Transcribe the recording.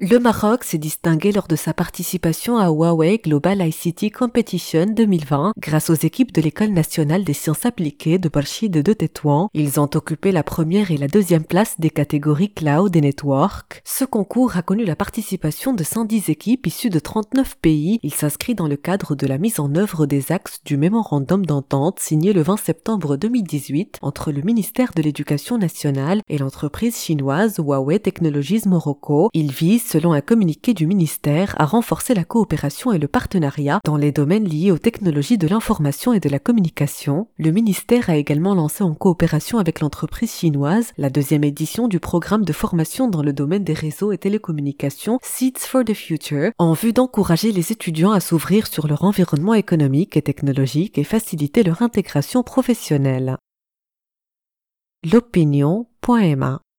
Le Maroc s'est distingué lors de sa participation à Huawei Global ICT Competition 2020 grâce aux équipes de l'École nationale des sciences appliquées de Barchid de Tétouan. Ils ont occupé la première et la deuxième place des catégories Cloud et Network. Ce concours a connu la participation de 110 équipes issues de 39 pays. Il s'inscrit dans le cadre de la mise en œuvre des axes du mémorandum d'entente signé le 20 septembre 2018 entre le ministère de l'Éducation nationale et l'entreprise chinoise Huawei Technologies Morocco. Il vise, selon un communiqué du ministère, à renforcer la coopération et le partenariat dans les domaines liés aux technologies de l'information et de la communication. Le ministère a également lancé en coopération avec l'entreprise chinoise la deuxième édition du programme de formation dans le domaine des réseaux et télécommunications Seeds for the Future, en vue d'encourager les étudiants à s'ouvrir sur leur environnement économique et technologique et faciliter leur intégration professionnelle. L'opinion.ma